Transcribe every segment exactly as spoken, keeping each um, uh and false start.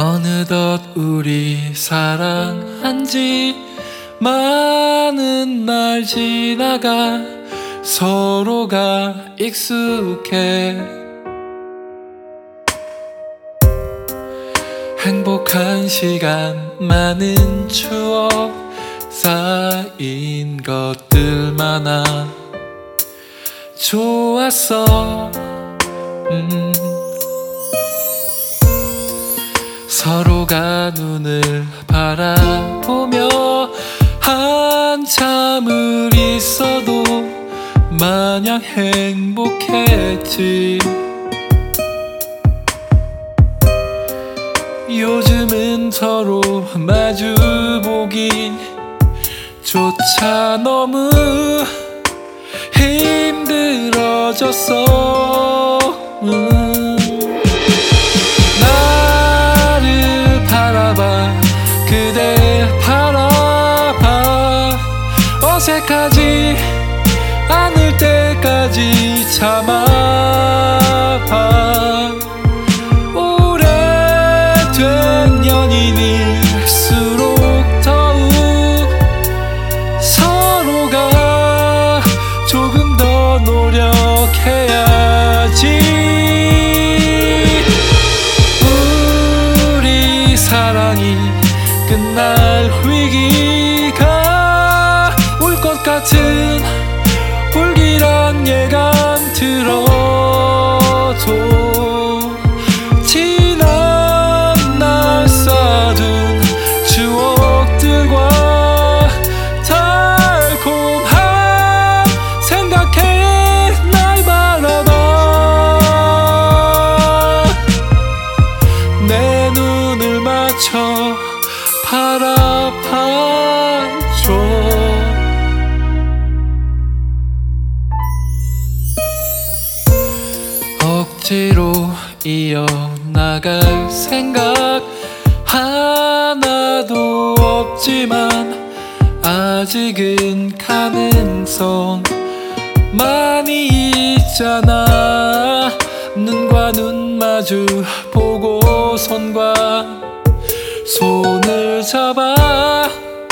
어느덧 우리 사랑한 지 많은 날 지나가 서로가 익숙해 행복한 시간 많은 추억 쌓인 것들 많아 좋았어. 음. 서로가 눈을 바라보며 한참을 있어도 마냥 행복했지. 요즘은 서로 마주보긴 조차 너무 힘들어졌어. 음. 나를 바라봐 그대 바라봐 어색하지 않을 때까지 참아봐. 오래된 연인일수록 더욱 서로가 조금 더 노력해야지. 우리 사랑이 끝날 위기가 올 것 같은 불길한 예감 들어도 지난 날 쌓아둔 추억들과 달콤한 생각해 날 바라봐. 내 눈을 맞춰 바라봐줘. 억지로 이어나갈 생각 하나도 없지만 아직은 가능성 많이 있잖아. 눈과 눈 마주 보고 손과 손을 잡아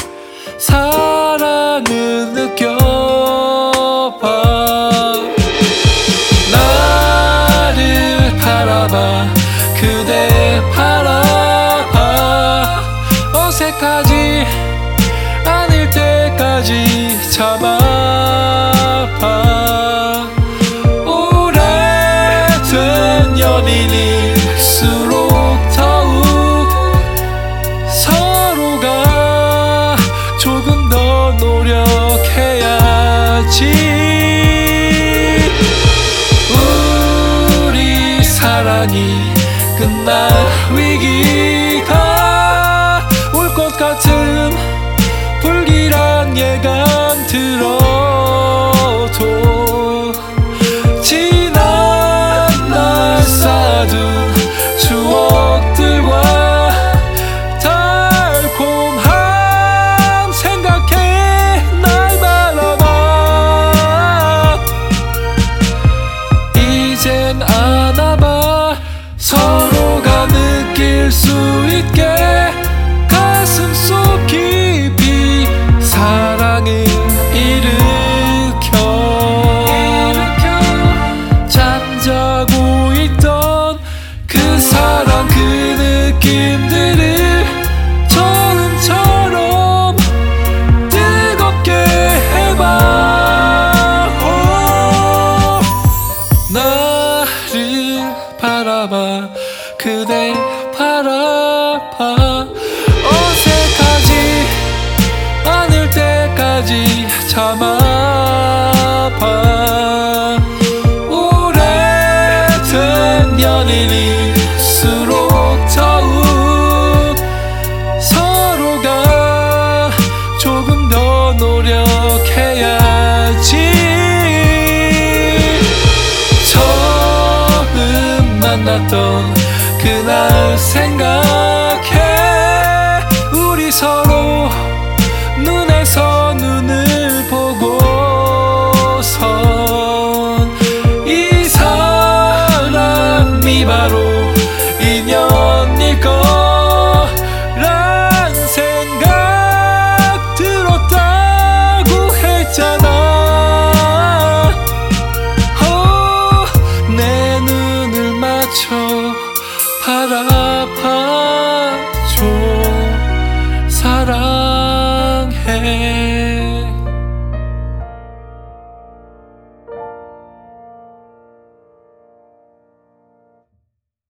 사랑을 느껴봐. 나를 바라봐 그대 바라봐 어색하지 않을 때까지 참아봐. 오래된 연인일수록 더욱 서로가 조금 더 노력해야지. 우리 사랑이 끝날 위기가 올 것 같은 불길한 예감 들어도 지난 날 쌓아둔 추억들과 달콤한 생각해 날 바라봐. 이젠 안아봐 서로가 느낄 수 있게 가슴 속 깊이 사랑을 일으켜 잠자고 있던 그 사랑 그 느낌들을 처음처럼 뜨겁게 해봐. 오, 나를 바라봐 그대 바라봐 어색하지 않을 때까지 참아봐. 오래된 연인일수록 더욱 서로가 조금 더 노력해야지. 처음 만났던 그날 생각해 우리 서로 눈에서 눈을 보고선 이 사람이 바로 인연일 것 살아